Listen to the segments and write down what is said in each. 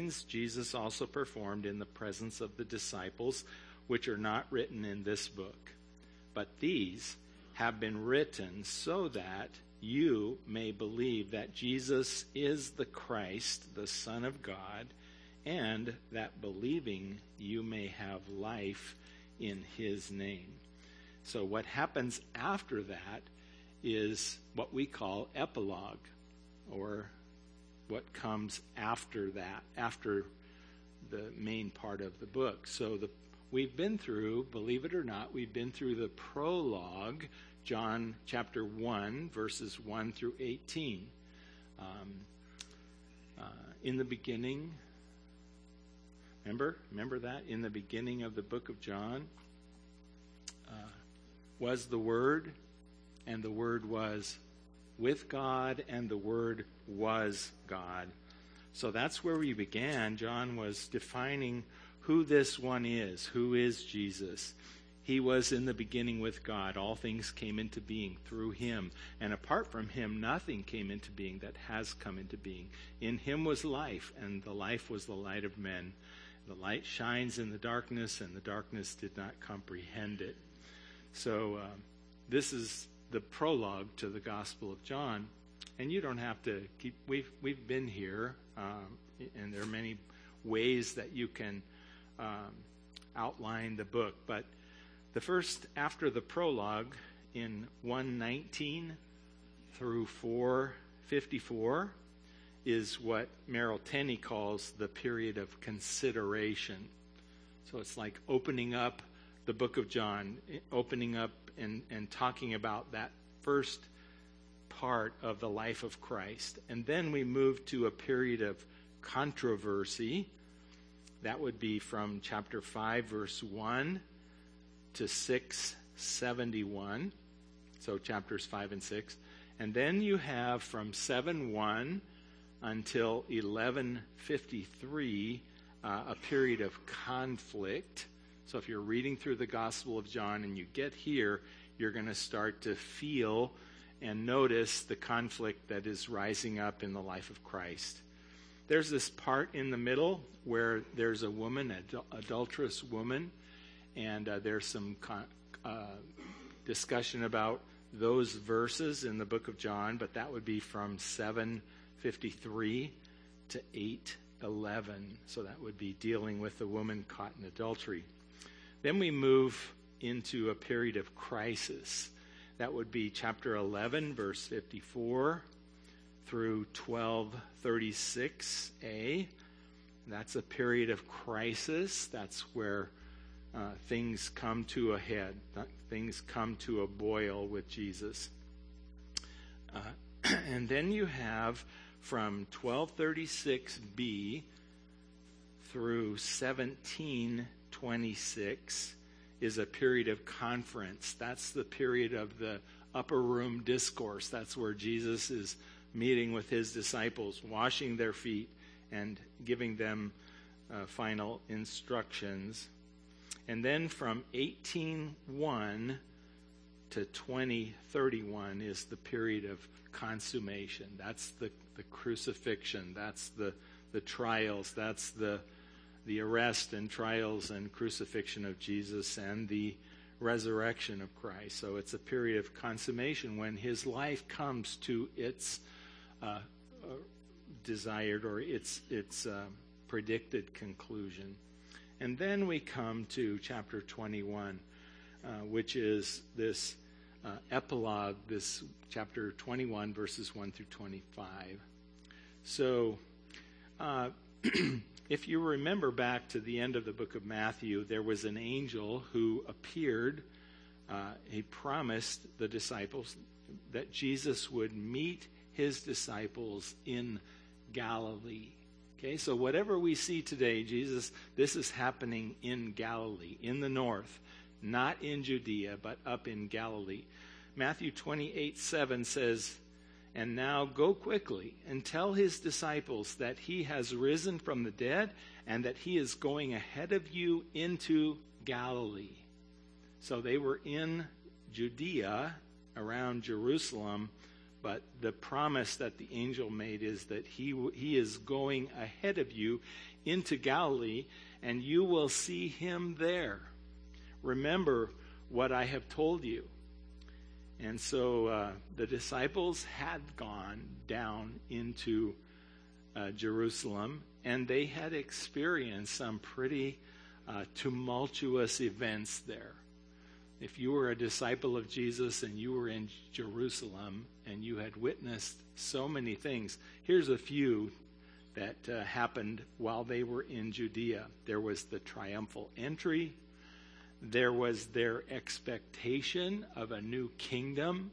signs Jesus also performed in the presence of the disciples, which are not written in this book. But these have been written so that you may believe that Jesus is the Christ, the Son of God, and that believing you may have life in his name. So what happens after that is what we call epilogue, or what comes after that, after the main part of the book. So we've been through, believe it or not, we've been through the prologue, John chapter 1, verses 1 through 18. In the beginning, remember that? In the beginning of the book of John was the Word, and the Word was with God, and the Word was God. So that's where we began. John was defining who this one is, who is Jesus. He was in the beginning with God. All things came into being through him. And apart from him, nothing came into being that has come into being. In him was life, and the life was the light of men. The light shines in the darkness, and the darkness did not comprehend it. So this is the prologue to the Gospel of John. And you don't have to keep, we've been here, and there are many ways that you can outline the book. But the first, after the prologue, in 1:19 through 4:54, is what Merrill Tenney calls the period of consideration. So it's like opening up the book of John, opening up and talking about that first part of the life of Christ. And then we move to a period of controversy. That would be from chapter 5, verse 1 to 6:71. So chapters 5 and 6. And then you have from 7:1 until 11:53 a period of conflict. So if you're reading through the Gospel of John and you get here, you're going to start to feel and notice the conflict that is rising up in the life of Christ. There's this part in the middle where there's a woman, an adulterous woman, and there's some discussion about those verses in the book of John, but that would be from 7:53 to 8:11. So that would be dealing with the woman caught in adultery. Then we move into a period of crisis. That would be chapter 11, verse 54 through 12:36a. That's a period of crisis. That's where things come to a head. Things come to a boil with Jesus. And then you have from 12:36b through 17:26 is a period of conference. That's the period of the upper room discourse. That's where Jesus is meeting with his disciples, washing their feet and giving them final instructions. And then from 18:1 to 20:31 is the period of consummation. That's the crucifixion. That's the trials. That's the arrest and trials and crucifixion of Jesus and the resurrection of Christ. So it's a period of consummation when his life comes to its desired or its predicted conclusion. And then we come to chapter 21, which is this epilogue, this chapter 21, verses 1 through 25. So if you remember back to the end of the book of Matthew, there was an angel who appeared. He promised the disciples that Jesus would meet his disciples in Galilee. Okay, so whatever we see today, this is happening in Galilee, in the north, not in Judea, but up in Galilee. Matthew 28:7 says, "And now go quickly and tell his disciples that he has risen from the dead and that he is going ahead of you into Galilee." So they were in Judea around Jerusalem, but the promise that the angel made is that he is going ahead of you into Galilee, and you will see him there. Remember what I have told you." And so the disciples had gone down into Jerusalem, and they had experienced some pretty tumultuous events there. If you were a disciple of Jesus and you were in Jerusalem and you had witnessed so many things, here's a few that happened while they were in Judea. There was the triumphal entry. There was their expectation of a new kingdom.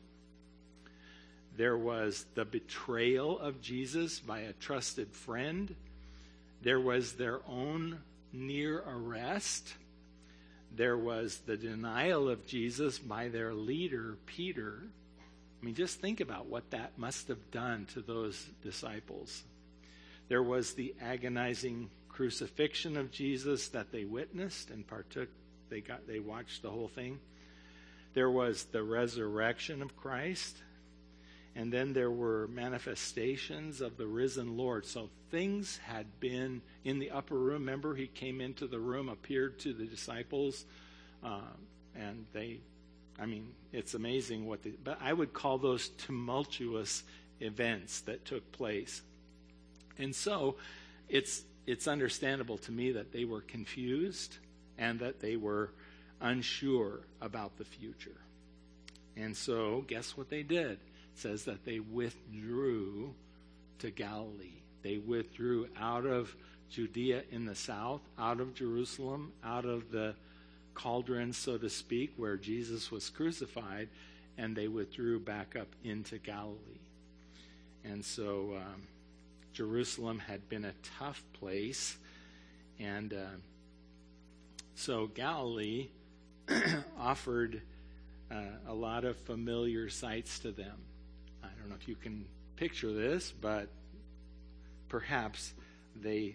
There was the betrayal of Jesus by a trusted friend. There was their own near arrest. There was the denial of Jesus by their leader, Peter. I mean, just think about what that must have done to those disciples. There was the agonizing crucifixion of Jesus that they witnessed and partook. They watched the whole thing. There was the resurrection of Christ. And then there were manifestations of the risen Lord. So things had been in the upper room. Remember, he came into the room, appeared to the disciples, and it's amazing but I would call those tumultuous events that took place. And so it's understandable to me that they were confused and that they were unsure about the future. And so guess what they did? It says that they withdrew to Galilee. They withdrew out of Judea in the south, out of Jerusalem, out of the cauldron, so to speak, where Jesus was crucified, and they withdrew back up into Galilee. And so Jerusalem had been a tough place, and so Galilee offered a lot of familiar sights to them. I don't know if you can picture this, but perhaps they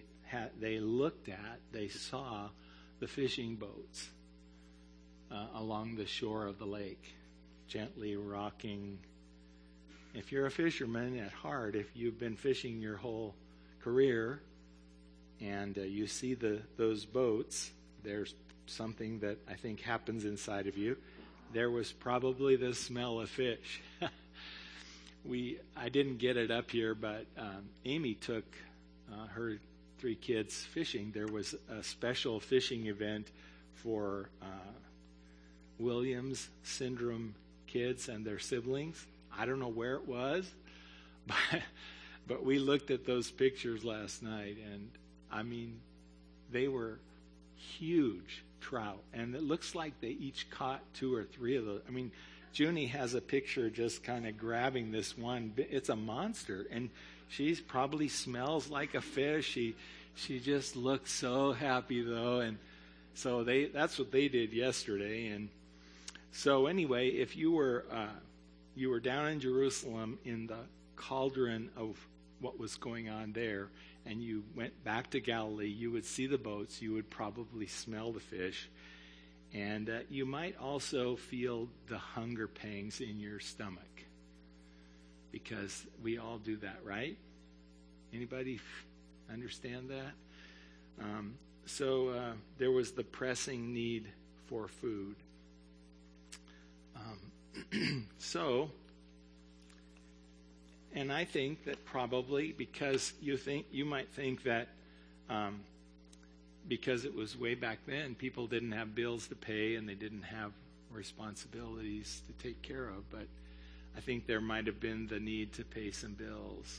saw the fishing boats along the shore of the lake, gently rocking. If you're a fisherman at heart, if you've been fishing your whole career, and you see those boats, there's something that I think happens inside of you. There was probably the smell of fish. I didn't get it up here, but Amy took her 3 kids fishing. There was a special fishing event for Williams syndrome kids and their siblings. I don't know where it was, but we looked at those pictures last night, and I mean, they were huge trout, and it looks like they each caught 2 or 3 of those. I mean, Junie has a picture just kind of grabbing this one. It's a monster, and she probably smells like a fish. She just looks so happy, though, and so that's what they did yesterday. And so anyway, if you were down in Jerusalem in the cauldron of what was going on there, and you went back to Galilee, you would see the boats, you would probably smell the fish, and you might also feel the hunger pangs in your stomach, because we all do that, right? Anybody understand that? So there was the pressing need for food. And I think that probably because you might think that because it was way back then, people didn't have bills to pay and they didn't have responsibilities to take care of. But I think there might have been the need to pay some bills.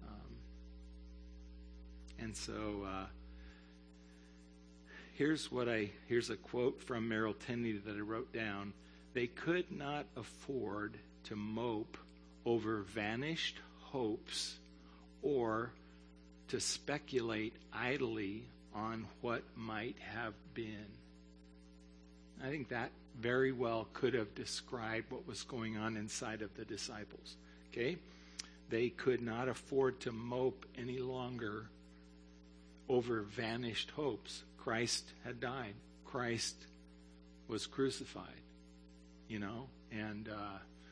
And so here's a quote from Merrill Tenney that I wrote down. They could not afford to mope over vanished hopes or to speculate idly on what might have been. I think that very well could have described what was going on inside of the disciples. Okay? They could not afford to mope any longer over vanished hopes. Christ had died. Christ was crucified. And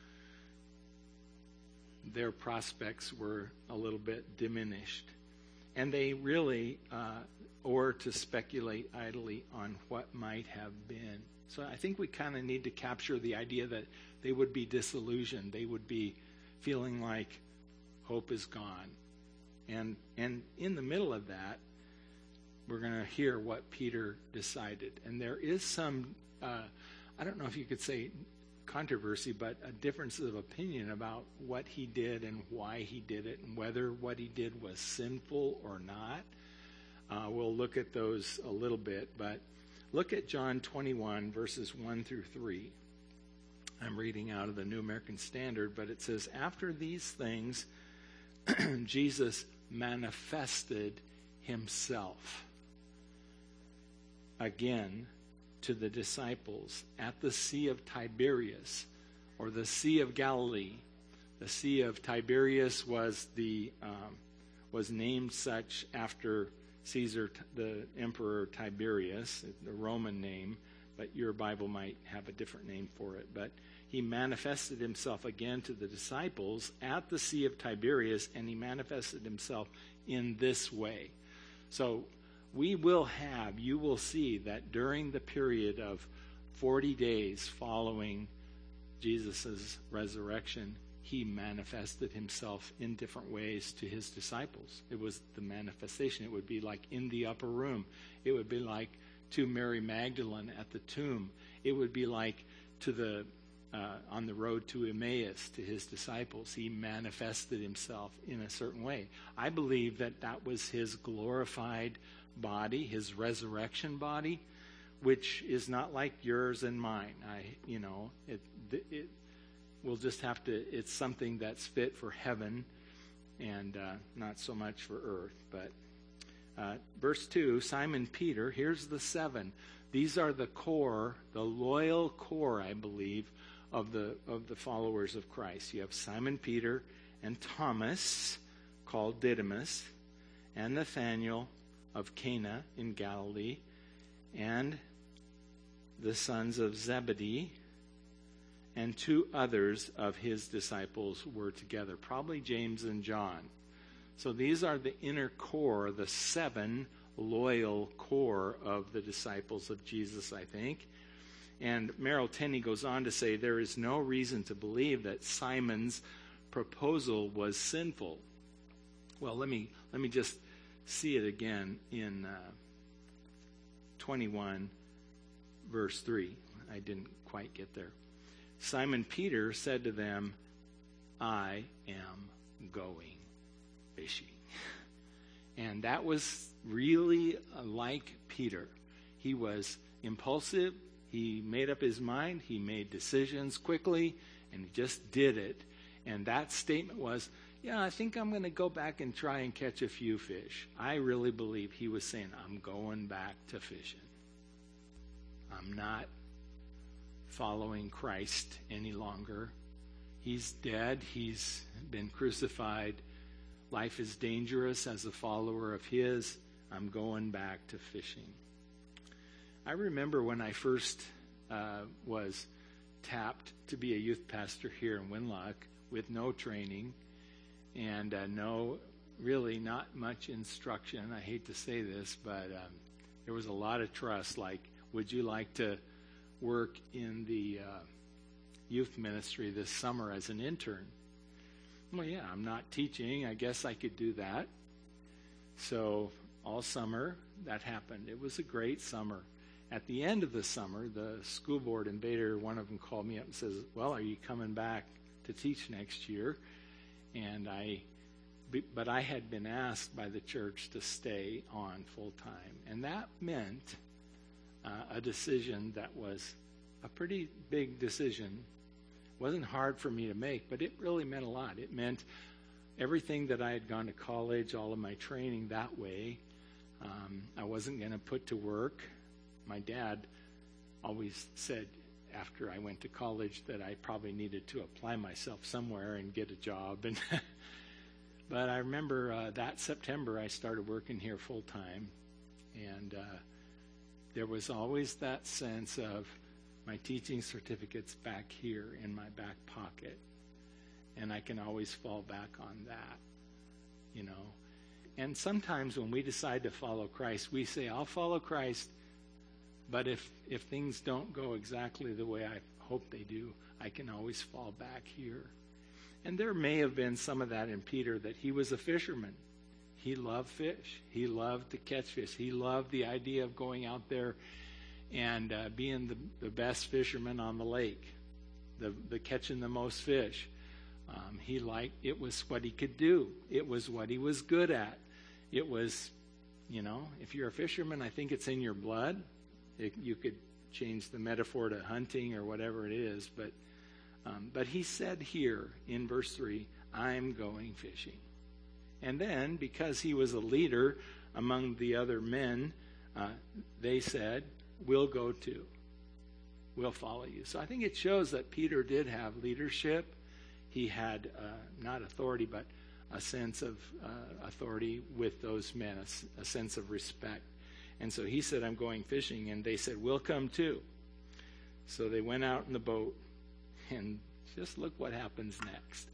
their prospects were a little bit diminished. And they really, or to speculate idly on what might have been. So I think we kind of need to capture the idea that they would be disillusioned. They would be feeling like hope is gone. And in the middle of that, we're going to hear what Peter decided. And there is some, I don't know if you could say controversy, but a difference of opinion about what he did and why he did it and whether what he did was sinful or not. We'll look at those a little bit, but look at John 21, verses 1 through 3. I'm reading out of the New American Standard, but it says, after these things, Jesus manifested himself again to the disciples at the Sea of Tiberias, or the Sea of Galilee. The Sea of Tiberias was named such after Caesar, the Emperor Tiberius, the Roman name, but your Bible might have a different name for it. But he manifested himself again to the disciples at the Sea of Tiberias, and he manifested himself in this way. So you will see that during the period of 40 days following Jesus' resurrection, he manifested himself in different ways to his disciples. It was the manifestation. It would be like in the upper room. It would be like to Mary Magdalene at the tomb. It would be like to on the road to Emmaus, to his disciples. He manifested himself in a certain way. I believe that was his glorified body, his resurrection body, which is not like yours and mine. We'll just have to, it's something that's fit for heaven and not so much for earth. But verse 2, Simon Peter, here's the 7. These are the core, the loyal core, I believe, of the followers of Christ. You have Simon Peter and Thomas, called Didymus, and Nathanael of Cana in Galilee, and the sons of Zebedee, and 2 others of his disciples were together, probably James and John. So these are the inner core, the 7 loyal core of the disciples of Jesus, I think. And Merrill Tenney goes on to say, there is no reason to believe that Simon's proposal was sinful. Well, let me just see it again in 21, verse 3. I didn't quite get there. Simon Peter said to them, I am going fishing. And that was really like Peter. He was impulsive. He made up his mind. He made decisions quickly, and he just did it. And that statement was, yeah, I think I'm going to go back and try and catch a few fish. I really believe he was saying, I'm going back to fishing. I'm not following Christ any longer. He's dead. He's been crucified. Life is dangerous as a follower of his. I'm going back to fishing. I remember when I first was tapped to be a youth pastor here in Winlock with no training and not much instruction. I hate to say this, but there was a lot of trust. Like, would you like to work in the youth ministry this summer as an intern? Well, yeah, I'm not teaching. I guess I could do that. So all summer, that happened. It was a great summer. At the end of the summer, the school board in Bader, one of them called me up and says, well, are you coming back to teach next year? But I had been asked by the church to stay on full time. And that meant a decision that was a pretty big decision. It wasn't hard for me to make, but it really meant a lot. It meant everything that I had gone to college, all of my training that way, I wasn't going to put to work. My dad always said after I went to college that I probably needed to apply myself somewhere and get a job. But I remember that September I started working here full time, and there was always that sense of my teaching certificate's back here in my back pocket, and I can always fall back on that, And sometimes when we decide to follow Christ, we say, I'll follow Christ, but if things don't go exactly the way I hope they do, I can always fall back here. And there may have been some of that in Peter, that he was a fisherman. He loved fish. He loved to catch fish. He loved the idea of going out there and being the best fisherman on the lake, the catching the most fish. It was what he could do. It was what he was good at. It was, if you're a fisherman, I think it's in your blood. You could change the metaphor to hunting or whatever it is, but he said here in verse 3, I'm going fishing. And then, because he was a leader among the other men, they said, we'll go too. We'll follow you. So I think it shows that Peter did have leadership. He had not authority, but a sense of authority with those men, a sense of respect. And so he said, I'm going fishing. And they said, we'll come too. So they went out in the boat, and just look what happens next.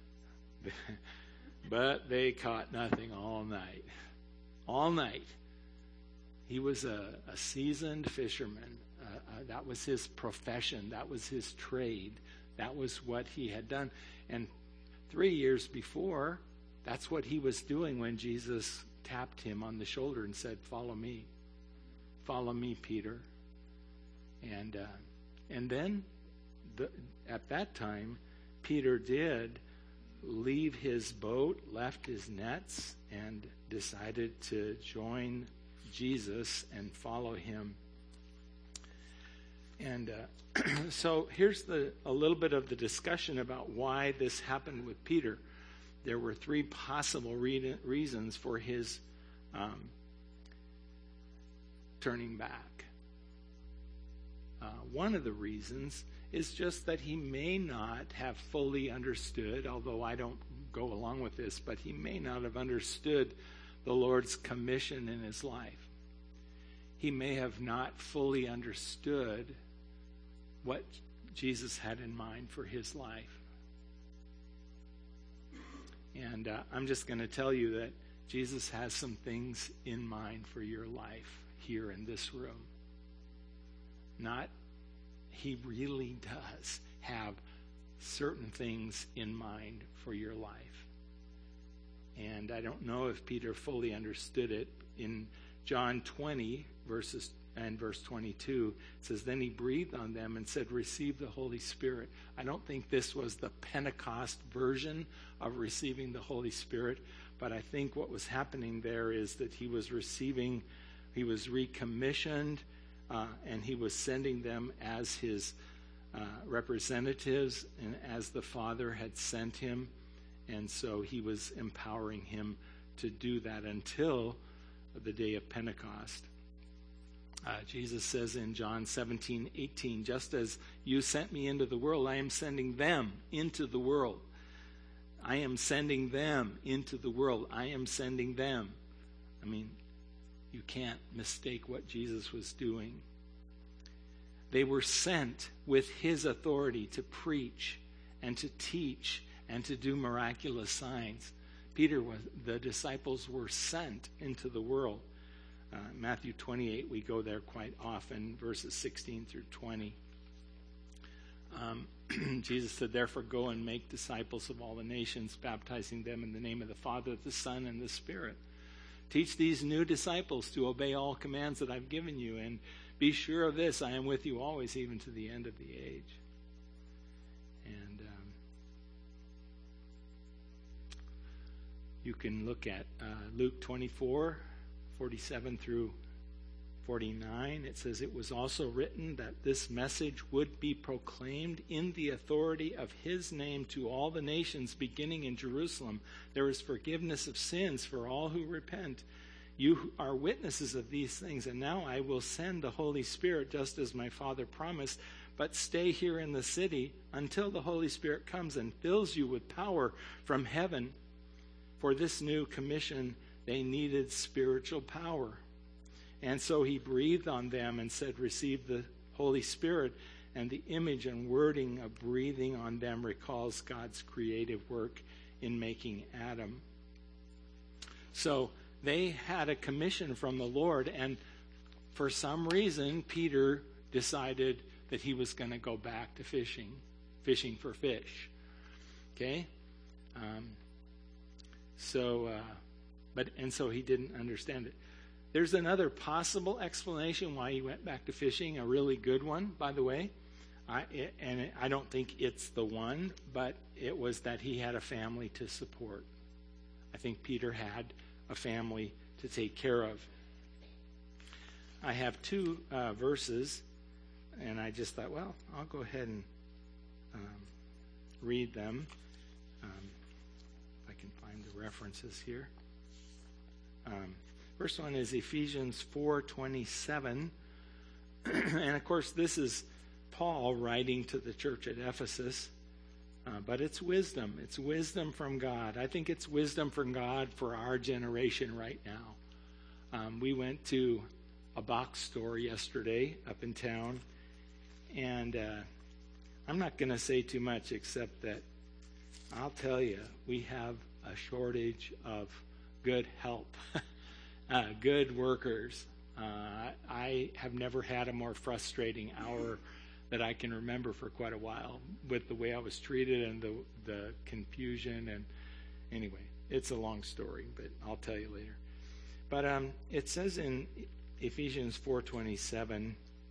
But they caught nothing all night. All night. He was a seasoned fisherman. That was his profession. That was his trade. That was what he had done. And 3 years before, that's what he was doing when Jesus tapped him on the shoulder and said, follow me. Follow me, Peter. And then, at that time, Peter did leave his boat, left his nets, and decided to join Jesus and follow him. And so here's a little bit of the discussion about why this happened with Peter. There were 3 possible reasons for his turning back. One of the reasons is just that he may not have fully understood, although I don't go along with this, but he may not have understood the Lord's commission in his life. He may have not fully understood what Jesus had in mind for his life. And I'm just going to tell you that Jesus has some things in mind for your life here in this room. He really does have certain things in mind for your life. And I don't know if Peter fully understood it. In John 20, verse 22, it says, then he breathed on them and said, receive the Holy Spirit. I don't think this was the Pentecost version of receiving the Holy Spirit, but I think what was happening there is that he was recommissioned, and he was sending them as his representatives and as the Father had sent him. And so he was empowering him to do that until the day of Pentecost. Jesus says in John 17:18, just as you sent me into the world, I am sending them into the world. I am sending them into the world. I am sending them. I mean, you can't mistake what Jesus was doing. They were sent with his authority to preach and to teach and to do miraculous signs. The disciples were sent into the world. Matthew 28, we go there quite often, verses 16 through 20. Jesus said, therefore go and make disciples of all the nations, baptizing them in the name of the Father, the Son, and the Spirit. Teach these new disciples to obey all commands that I've given you, and be sure of this, I am with you always, even to the end of the age. And you can look at Luke 24, 47 through 49. It says, it was also written that this message would be proclaimed in the authority of his name to all the nations, beginning in Jerusalem. There is forgiveness of sins for all who repent. You are witnesses of these things, and now I will send the Holy Spirit just as my Father promised, but stay here in the city until the Holy Spirit comes and fills you with power from heaven. For this new commission, they needed spiritual power. And so he breathed on them and said, receive the Holy Spirit. And the image and wording of breathing on them recalls God's creative work in making Adam. So they had a commission from the Lord, and for some reason, Peter decided that he was going to go back to fishing for fish. Okay? So he didn't understand it. There's another possible explanation why he went back to fishing, a really good one, by the way. I don't think it's the one, but it was that he had a family to support. I think Peter had a family to take care of. I have two verses, and I just thought, well, I'll go ahead and read them. If I can find the references here. First one is Ephesians 4:27. And of course, this is Paul writing to the church at Ephesus. But it's wisdom. It's wisdom from God. I think it's wisdom from God for our generation right now. We went to a box store yesterday up in town. And I'm not going to say too much except that I'll tell you, we have a shortage of good help, good workers. I have never had a more frustrating hour that I can remember for quite a while with the way I was treated and the confusion. And anyway, it's a long story, but I'll tell you later. But it says in Ephesians 4:27,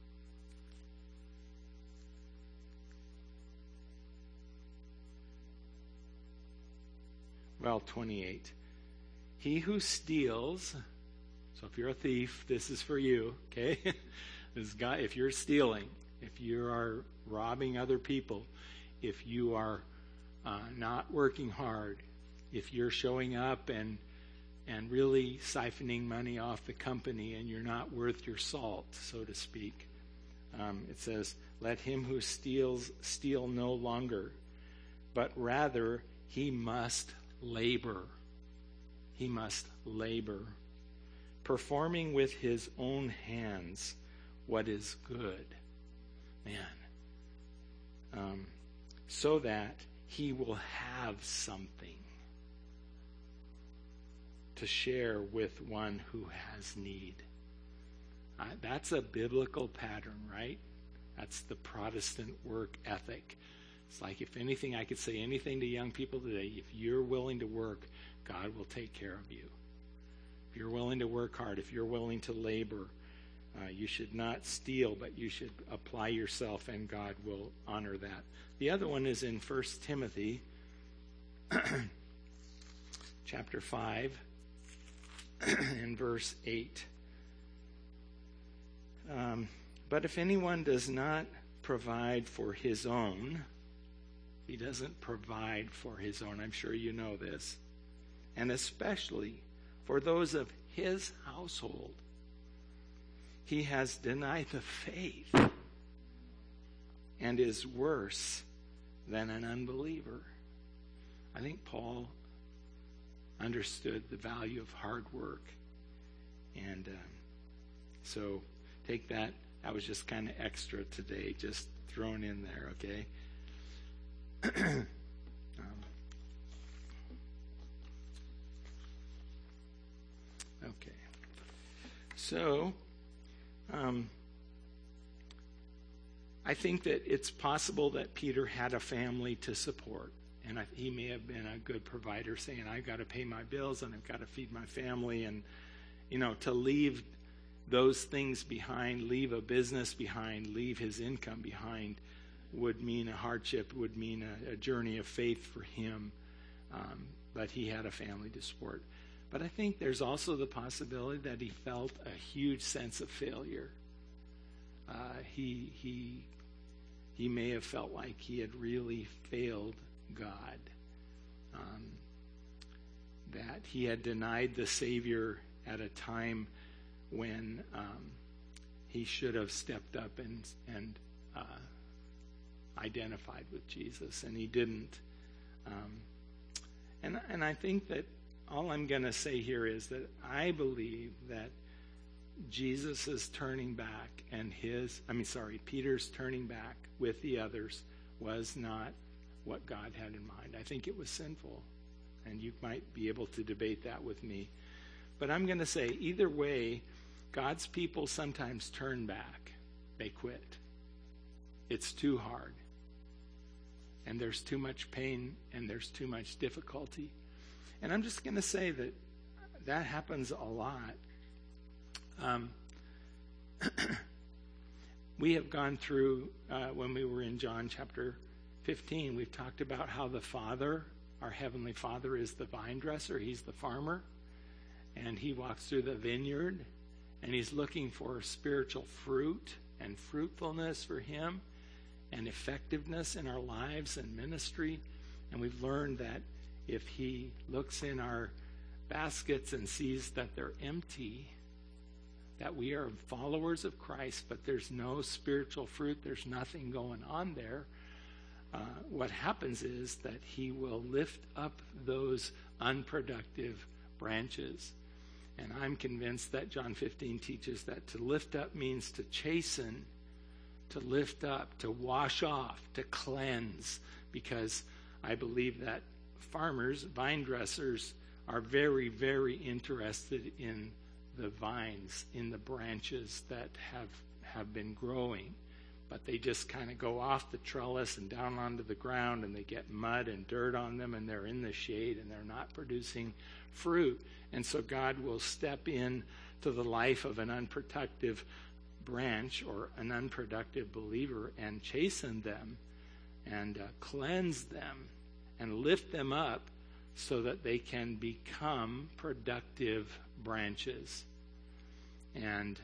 well, 28. He who steals, so if you're a thief, this is for you, okay? This guy, if you're stealing, if you are robbing other people, if you are not working hard, if you're showing up and really siphoning money off the company and you're not worth your salt, so to speak, it says, let him who steals steal no longer, but rather he must labor. He must labor, performing with his own hands what is good. Man. So that he will have something to share with one who has need. That's a biblical pattern, right? That's the Protestant work ethic. It's like, if anything, I could say anything to young people today. If you're willing to work, God will take care of you. If you're willing to work hard, if you're willing to labor, you should not steal, but you should apply yourself, and God will honor that. The other one is in 1 Timothy chapter 5 and verse 8. But if anyone does not provide for his own, he doesn't provide for his own. I'm sure you know this. And especially for those of his household, he has denied the faith and is worse than an unbeliever. I think Paul understood the value of hard work. And so take that. That was just kind of extra today, just thrown in there, okay? Okay. So, I think that it's possible that Peter had a family to support. And he may have been a good provider, saying, I've got to pay my bills and I've got to feed my family. And, to leave those things behind, leave a business behind, leave his income behind, would mean a hardship, would mean a journey of faith for him. But he had a family to support. But I think there's also the possibility that he felt a huge sense of failure. He may have felt like he had really failed God. That he had denied the Savior at a time when he should have stepped up and identified with Jesus, and he didn't. And I think that all I'm going to say here is that I believe that Jesus is turning back, and Peter's turning back with the others was not what God had in mind. I think it was sinful, and you might be able to debate that with me. But I'm going to say, either way, God's people sometimes turn back. They quit. It's too hard. And there's too much pain, and there's too much difficulty. And I'm just going to say that happens a lot. We have gone through, when we were in John chapter 15, we've talked about how the Father, our Heavenly Father, is the vine dresser. He's the farmer. And he walks through the vineyard, and he's looking for spiritual fruit and fruitfulness for him and effectiveness in our lives and ministry. And we've learned that if he looks in our baskets and sees that they're empty, that we are followers of Christ, but there's no spiritual fruit, there's nothing going on there, what happens is that he will lift up those unproductive branches. And I'm convinced that John 15 teaches that to lift up means to chasten, to lift up, to wash off, to cleanse, because I believe that farmers, vine dressers, are very, very interested in the vines, in the branches that have been growing. But they just kind of go off the trellis and down onto the ground, and they get mud and dirt on them, and they're in the shade, and they're not producing fruit. And so God will step in to the life of an unproductive branch or an unproductive believer and chasten them and cleanse them and lift them up so that they can become productive branches. And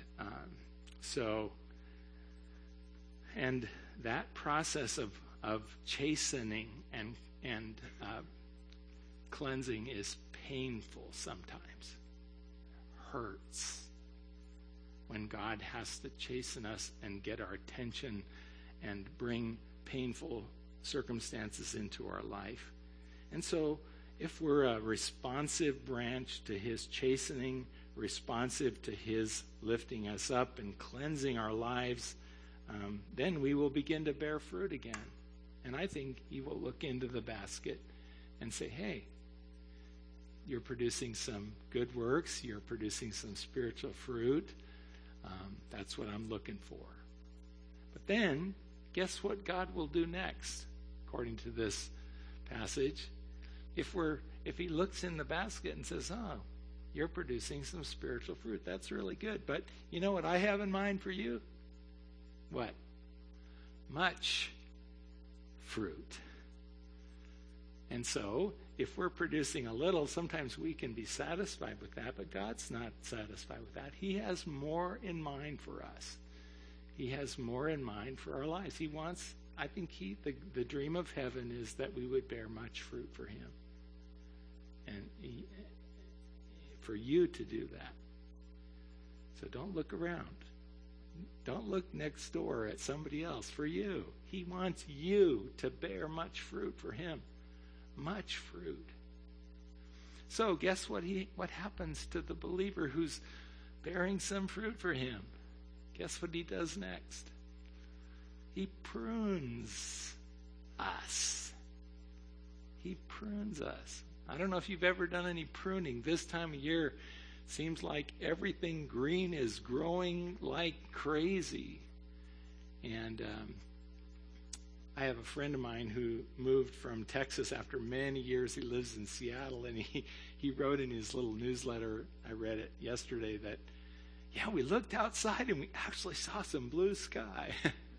and that process of chastening and cleansing is painful sometimes. Hurts when God has to chasten us and get our attention and bring painful circumstances into our life. And so if we're a responsive branch to his chastening, responsive to his lifting us up and cleansing our lives, then we will begin to bear fruit again. And I think he will look into the basket and say, hey, you're producing some good works, you're producing some spiritual fruit. That's what I'm looking for. But then, guess what God will do next, according to this passage? If he looks in the basket and says, oh, you're producing some spiritual fruit, that's really good. But you know what I have in mind for you? What? Much fruit. And so, if we're producing a little, sometimes we can be satisfied with that, but God's not satisfied with that. He has more in mind for us. He has more in mind for our lives. He wants, I think the dream of heaven is that we would bear much fruit for him. And for you to do that. So don't look around. Don't look next door at somebody else. For you. He wants you to bear much fruit for him. Much fruit. So guess what happens to the believer who's bearing some fruit for him? Guess what he does next? He prunes us. He prunes us. I don't know if you've ever done any pruning. This time of year, seems like everything green is growing like crazy. And I have a friend of mine who moved from Texas after many years. He lives in Seattle, and he wrote in his little newsletter, I read it yesterday, that, yeah, we looked outside and we actually saw some blue sky.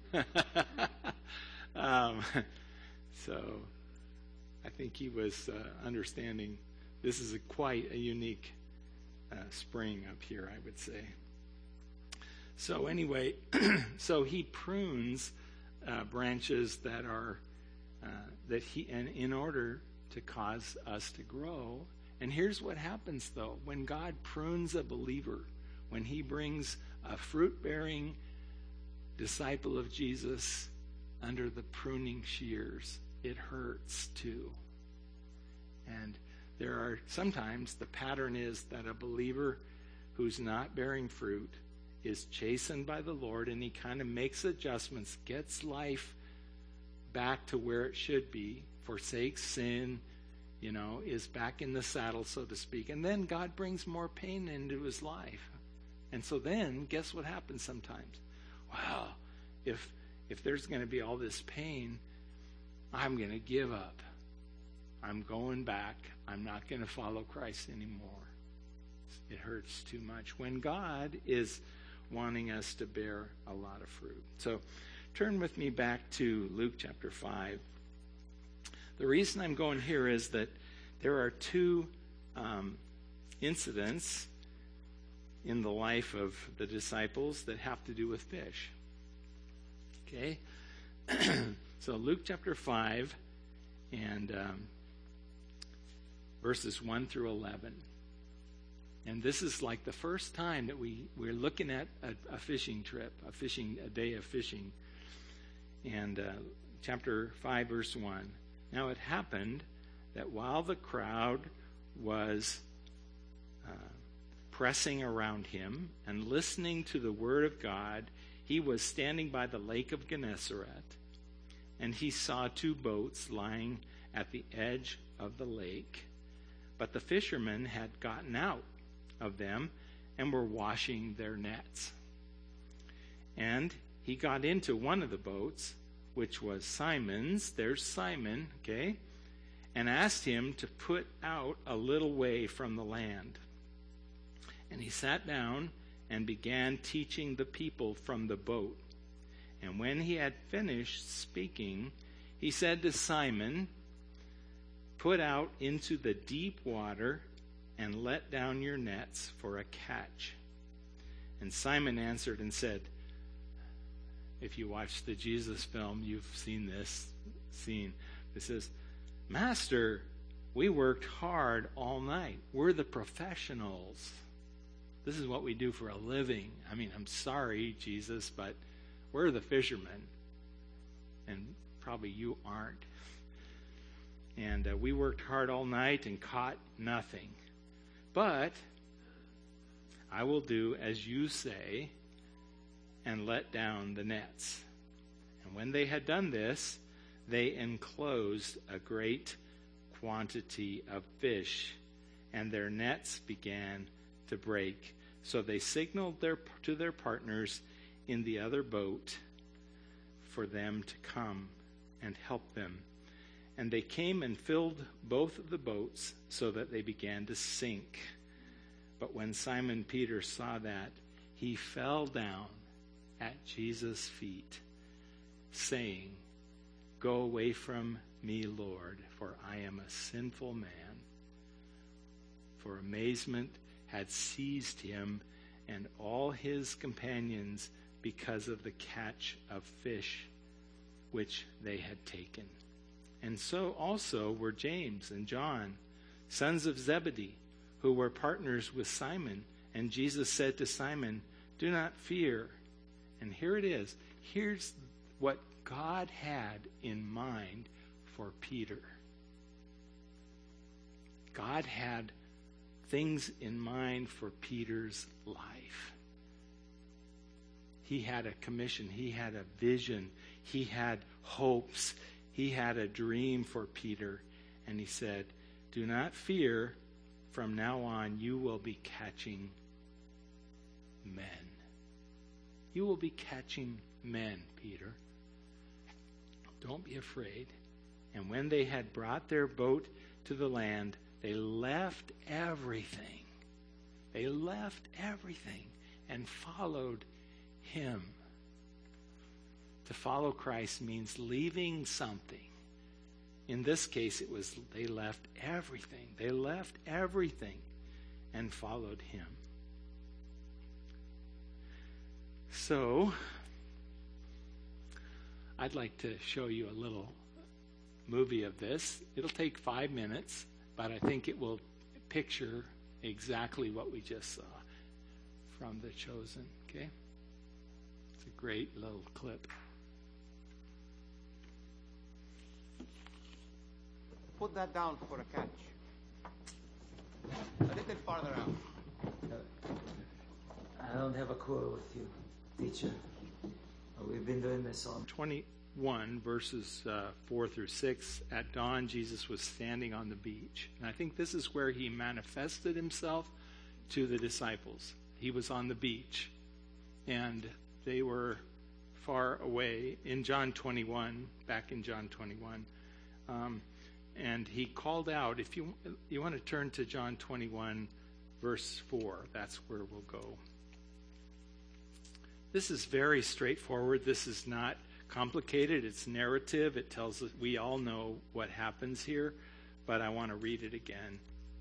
So I think he was understanding this is quite a unique spring up here, I would say. So anyway, so he prunes branches that are and in order to cause us to grow. And here's what happens, though. When God prunes a believer, when he brings a fruit-bearing disciple of Jesus under the pruning shears, it hurts too. And there are sometimes the pattern is that a believer who's not bearing fruit is chastened by the Lord, and he kind of makes adjustments, gets life back to where it should be, forsakes sin, is back in the saddle, so to speak. And then God brings more pain into his life. And so then, guess what happens sometimes? Well, if there's going to be all this pain, I'm going to give up. I'm going back. I'm not going to follow Christ anymore. It hurts too much when God is wanting us to bear a lot of fruit. So turn with me back to Luke chapter 5. The reason I'm going here is that there are two incidents in the life of the disciples that have to do with fish. Okay? So Luke chapter 5 and verses 1 through 11. And this is like the first time that we're looking at a fishing trip, a day of fishing. And chapter 5, verse 1. Now it happened that while the crowd was pressing around him and listening to the word of God, he was standing by the lake of Gennesaret, and he saw two boats lying at the edge of the lake. But the fishermen had gotten out of them and were washing their nets. And he got into one of the boats, which was Simon's. There's Simon, okay? And asked him to put out a little way from the land. And he sat down and began teaching the people from the boat. And when he had finished speaking, he said to Simon, "Put out into the deep water and let down your nets for a catch." And Simon answered and said, if you watch the Jesus film, you've seen this scene. It says, "Master, we worked hard all night. We're the professionals. This is what we do for a living. I mean, I'm sorry, Jesus, but we're the fishermen. And probably you aren't. And we worked hard all night and caught nothing. But I will do as you say and let down the nets." And when they had done this, they enclosed a great quantity of fish, and their nets began to break. So they signaled to their partners in the other boat for them to come and help them. And they came and filled both of the boats so that they began to sink. But when Simon Peter saw that, he fell down at Jesus' feet, saying, "Go away from me, Lord, for I am a sinful man." For amazement had seized him and all his companions because of the catch of fish which they had taken. And so also were James and John, sons of Zebedee, who were partners with Simon. And Jesus said to Simon, "Do not fear." And here it is. Here's what God had in mind for Peter. God had things in mind for Peter's life. He had a commission. He had a vision. He had hopes. He had a dream for Peter. And he said, "Do not fear. From now on, you will be catching men. You will be catching men, Peter. Don't be afraid." And when they had brought their boat to the land, they left everything. They left everything and followed him. To follow Christ means leaving something. In this case, it was they left everything. They left everything and followed him. So, I'd like to show you a little movie of this. It'll take 5 minutes, but I think it will picture exactly what we just saw from The Chosen. Okay? It's a great little clip. Put that down for a catch. A little farther out. I don't have a quarrel with you, teacher. We've been doing this all. 1, verses 4 through 6, at dawn Jesus was standing on the beach. And I think this is where he manifested himself to the disciples. He was on the beach, and they were far away in John 21, back in John 21. And he called out, if you want to turn to John 21, verse 4, that's where we'll go. This is very straightforward. This is not complicated. It's narrative. It tells us, we all know what happens here, but I want to read it again.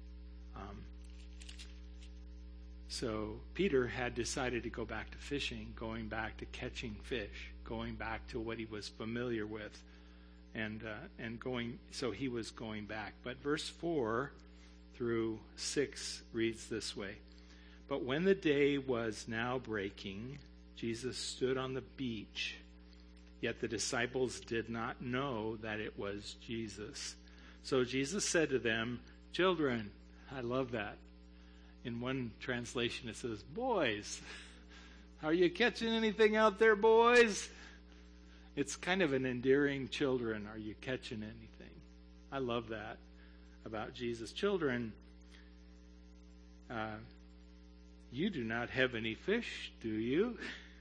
So Peter had decided to go back to fishing, going back to catching fish, going back to what he was familiar with, and going. So he was going back. But verse 4 through 6 reads this way: But when the day was now breaking, Jesus stood on the beach. Yet the disciples did not know that it was Jesus. So Jesus said to them, "Children," I love that. In one translation it says, "Boys, are you catching anything out there, boys?" It's kind of an endearing, children, are you catching anything? I love that about Jesus. Children, you do not have any fish, do you?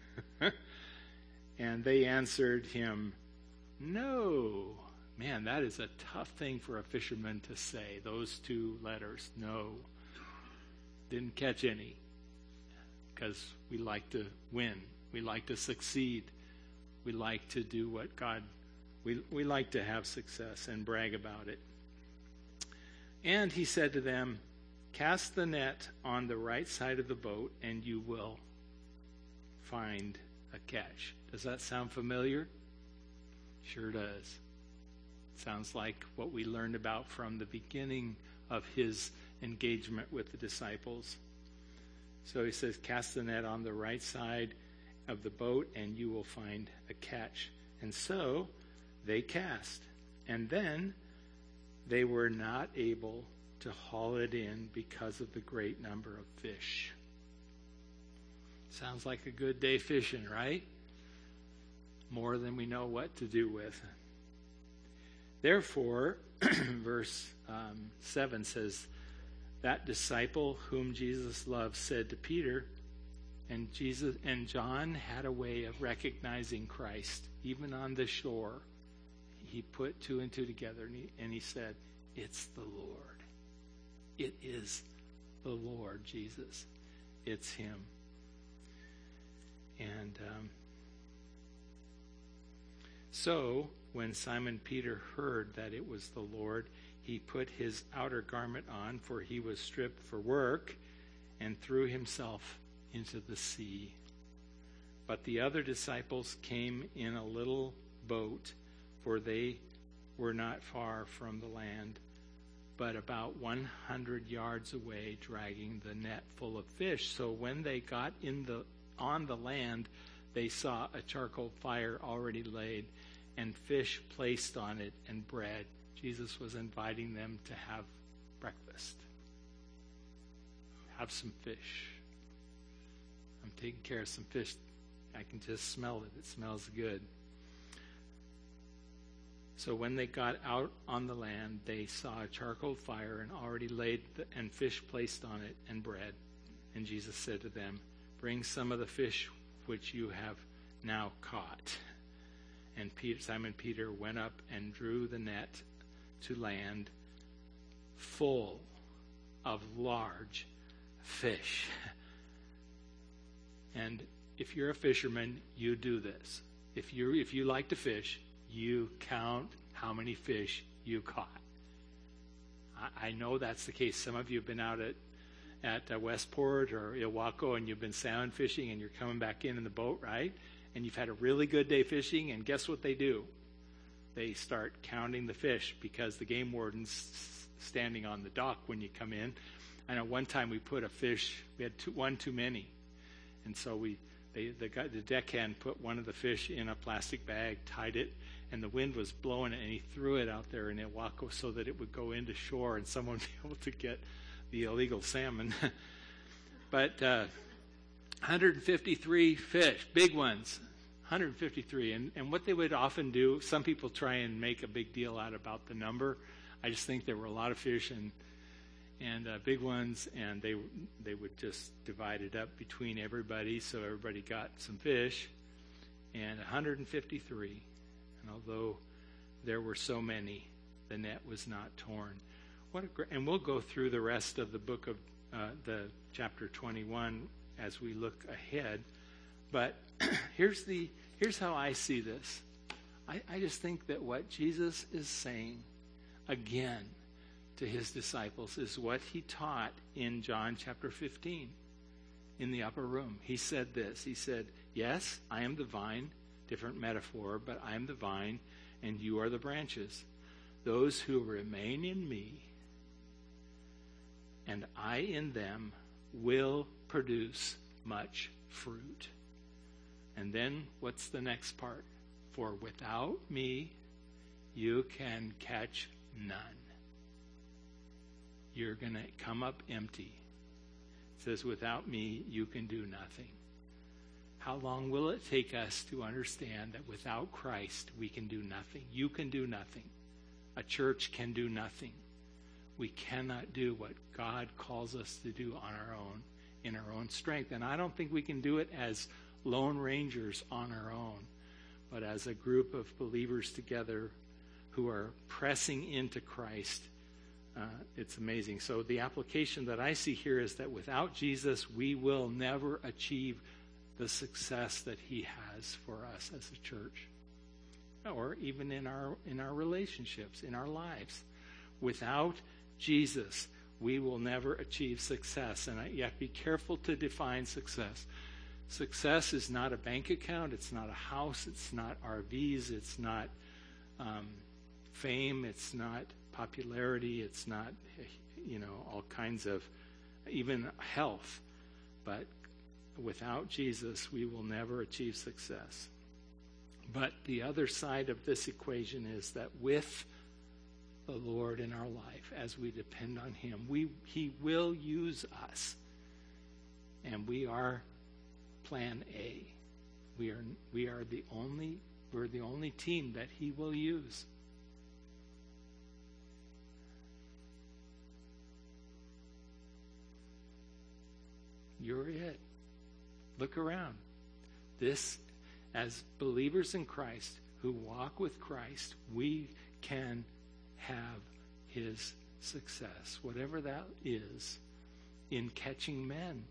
And they answered him, "No." Man, that is a tough thing for a fisherman to say, those two letters, no. Didn't catch any, because we like to win. We like to succeed. We like to do what God, we like to have success and brag about it. And he said to them, "Cast the net on the right side of the boat, and you will find a catch." Does that sound familiar? Sure does. Sounds like what we learned about from the beginning of his engagement with the disciples. So he says, "Cast the net on the right side of the boat, and you will find a catch." And so they cast. And then they were not able to haul it in because of the great number of fish. Sounds like a good day fishing, right? More than we know what to do with. Therefore, verse 7 says, that disciple whom Jesus loved said to Peter, and John had a way of recognizing Christ, even on the shore. He put two and two together, and he said, "It's the Lord. It is the Lord Jesus. It's him." And so when Simon Peter heard that it was the Lord, he put his outer garment on, for he was stripped for work, and threw himself into the sea. But the other disciples came in a little boat, for they were not far from the land, but about 100 yards away, dragging the net full of fish. So when they got on the land, they saw a charcoal fire already laid, and fish placed on it, and bread. Jesus was inviting them to have breakfast. Have some fish. I'm taking care of some fish. I can just smell it. It smells good. So when they got out on the land, they saw a charcoal fire and already laid and fish placed on it, and bread. And Jesus said to them, "Bring some of the fish which you have now caught." And Simon Peter went up and drew the net to land, full of large fish. And if you're a fisherman, you do this. If you like to fish, you count how many fish you caught. I know that's the case. Some of you have been out at Westport or Ilwaco, and you've been salmon fishing, and you're coming back in the boat, right? And you've had a really good day fishing, and guess what they do? They start counting the fish, because the game warden's standing on the dock when you come in. I know one time we put a fish, we had one too many. And so the deckhand put one of the fish in a plastic bag, tied it, and the wind was blowing it, and he threw it out there in Ilwaco so that it would go into shore and someone would be able to get the illegal salmon. But 153 fish, big ones, 153. And what they would often do, some people try and make a big deal out about the number. I just think there were a lot of fish and big ones, and they would just divide it up between everybody, so everybody got some fish. And 153. And although there were so many, the net was not torn. And we'll go through the rest of the book of the chapter 21 as we look ahead. But here's how I see this. I just think that what Jesus is saying again to his disciples is what he taught in John chapter 15 in the upper room. He said this. He said, yes, I am the vine, different metaphor, but I am the vine and you are the branches. Those who remain in me and I in them will produce much fruit. And then what's the next part? For without me, you can catch none. You're going to come up empty. It says, without me, you can do nothing. How long will it take us to understand that without Christ, we can do nothing? You can do nothing. A church can do nothing. We cannot do what God calls us to do on our own, in our own strength. And I don't think we can do it as lone rangers on our own, but as a group of believers together who are pressing into Christ. It's amazing. So the application that I see here is that without Jesus, we will never achieve the success that he has for us as a church, or even in our relationships, in our lives. Without Jesus, we will never achieve success. And you have to be careful to define success. Success is not a bank account. It's not a house. It's not RVs. It's not fame. It's not popularity. It's not, all kinds of, even health. But without Jesus, we will never achieve success. But the other side of this equation is that with the Lord in our life, as we depend on him, he will use us. And we are plan A. We're the only team that he will use. You're it. Look around. This, as believers in Christ who walk with Christ, we can have his success, whatever that is, in catching men.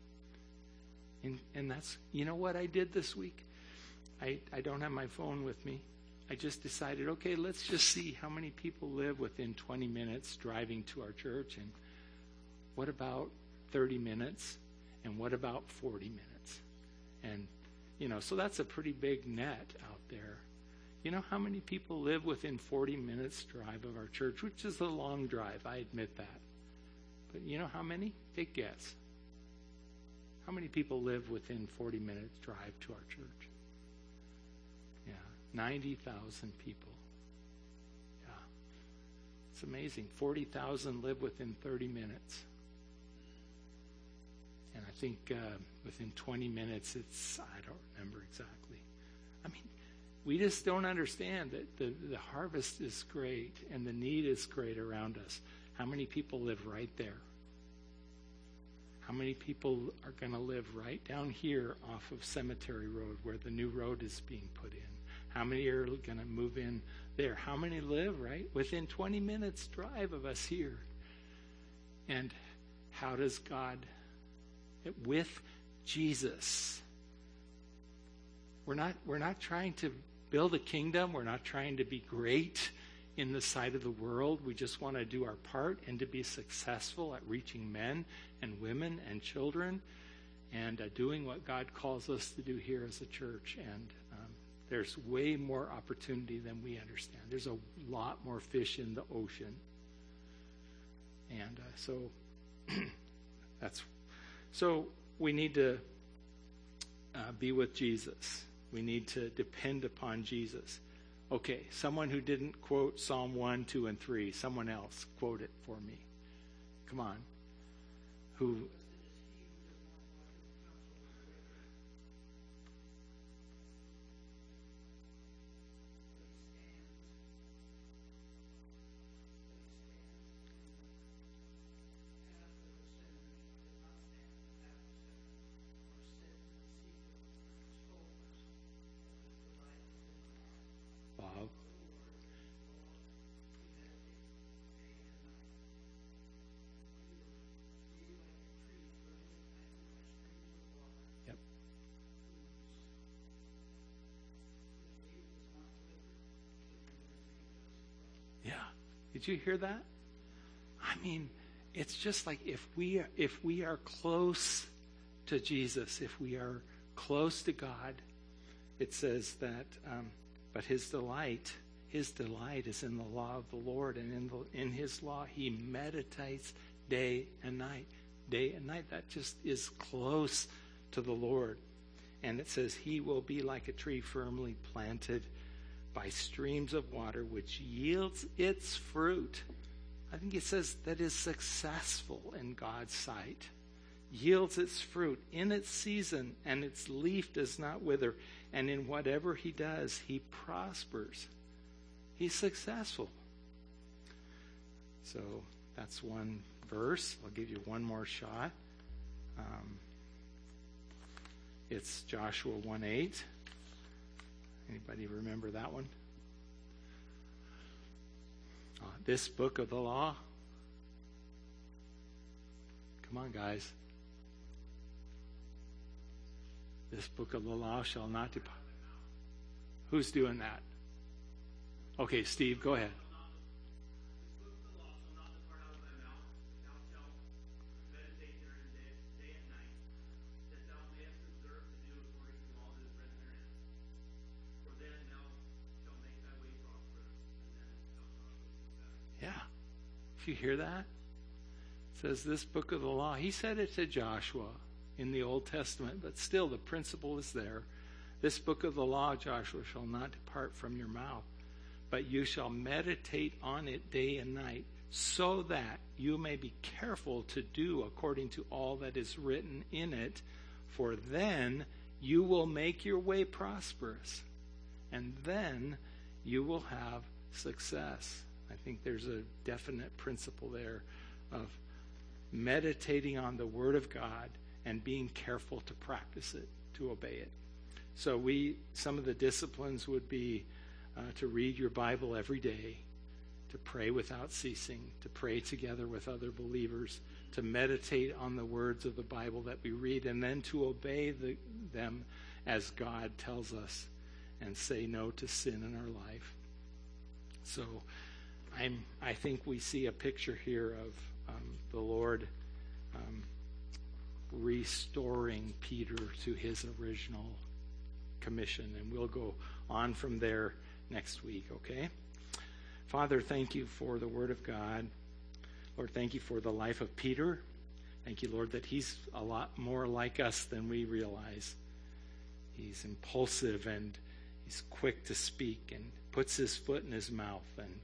And that's, what I did this week? I don't have my phone with me. I just decided, okay, let's just see how many people live within 20 minutes driving to our church, and what about 30 minutes, and what about 40 minutes? And, so that's a pretty big net out there. You know how many people live within 40 minutes drive of our church, which is a long drive, I admit that. But you know how many? Take a guess. How many people live within 40 minutes drive to our church? Yeah, 90,000 people. Yeah, it's amazing. 40,000 live within 30 minutes. And I think within 20 minutes, I don't remember exactly. I mean, we just don't understand that the harvest is great and the need is great around us. How many people live right there? How many people are going to live right down here off of Cemetery Road where the new road is being put in? How many are going to move in there? How many live right within 20 minutes drive of us here? And how does God, with Jesus, we're not trying to build a kingdom. We're not trying to be great in the sight of the world. We just want to do our part and to be successful at reaching men and women and children and doing what God calls us to do here as a church. And there's way more opportunity than we understand. There's a lot more fish in the ocean. And so we need to be with Jesus. We need to depend upon Jesus. Okay, someone who didn't quote Psalm 1, 2, and 3. Someone else quote it for me. Come on. Who? Did you hear that? I mean, it's just like if we are close to Jesus, if we are close to God, it says that, but his delight is in the law of the Lord, and in his law he meditates day and night. Day and night, that just is close to the Lord. And it says he will be like a tree firmly planted by streams of water, which yields its fruit. I think it says that is successful in God's sight. Yields its fruit in its season, and its leaf does not wither. And in whatever he does, he prospers. He's successful. So that's one verse. I'll give you one more shot. It's Joshua 1:8. Anybody remember that one? This book of the law. Come on, guys. This book of the law shall not depart. Who's doing that? Okay, Steve, go ahead. Yeah. If you hear that, it says this book of the law. He said it to Joshua in the Old Testament, but still the principle is there. This book of the law, Joshua, shall not depart from your mouth, but you shall meditate on it day and night, so that you may be careful to do according to all that is written in it, for then you will make your way prosperous, and then you will have success. I think there's a definite principle there of meditating on the Word of God and being careful to practice it, to obey it. So some of the disciplines would be to read your Bible every day, to pray without ceasing, to pray together with other believers, to meditate on the words of the Bible that we read, and then to obey them as God tells us, and say no to sin in our life. So I think we see a picture here of the Lord restoring Peter to his original commission, and we'll go on from there next week, okay? Father, thank you for the Word of God. Lord, thank you for the life of Peter. Thank you, Lord, that he's a lot more like us than we realize. He's impulsive, and he's quick to speak, and puts his foot in his mouth, and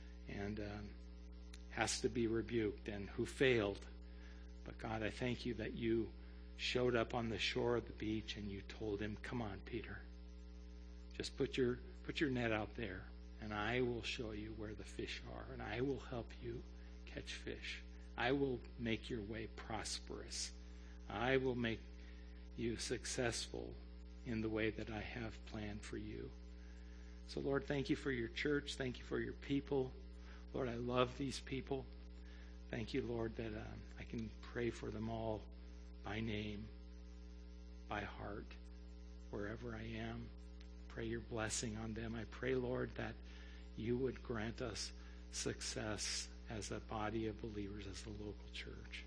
has to be rebuked, and who failed. But God, I thank you that you showed up on the shore of the beach and you told him, come on, Peter, just put your net out there, and I will show you where the fish are, and I will help you catch fish. I will make your way prosperous. I will make you successful in the way that I have planned for you. So, Lord, thank you for your church. Thank you for your people. Lord, I love these people. Thank you, Lord, that I can pray for them all by name, by heart, wherever I am. Pray your blessing on them. I pray, Lord, that you would grant us success as a body of believers, as the local church.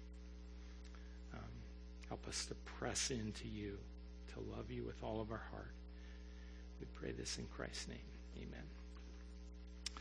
Help us to press into you, to love you with all of our heart. We pray this in Christ's name. Amen.